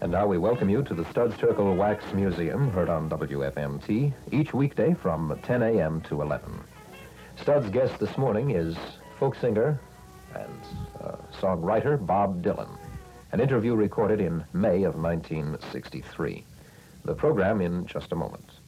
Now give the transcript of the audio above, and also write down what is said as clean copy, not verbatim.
And now we welcome you to the Studs Terkel Wax Museum, heard on WFMT, each weekday from 10 a.m. to 11. Studs' guest this morning is folk singer and songwriter Bob Dylan, an interview recorded in May of 1963. The program in just a moment.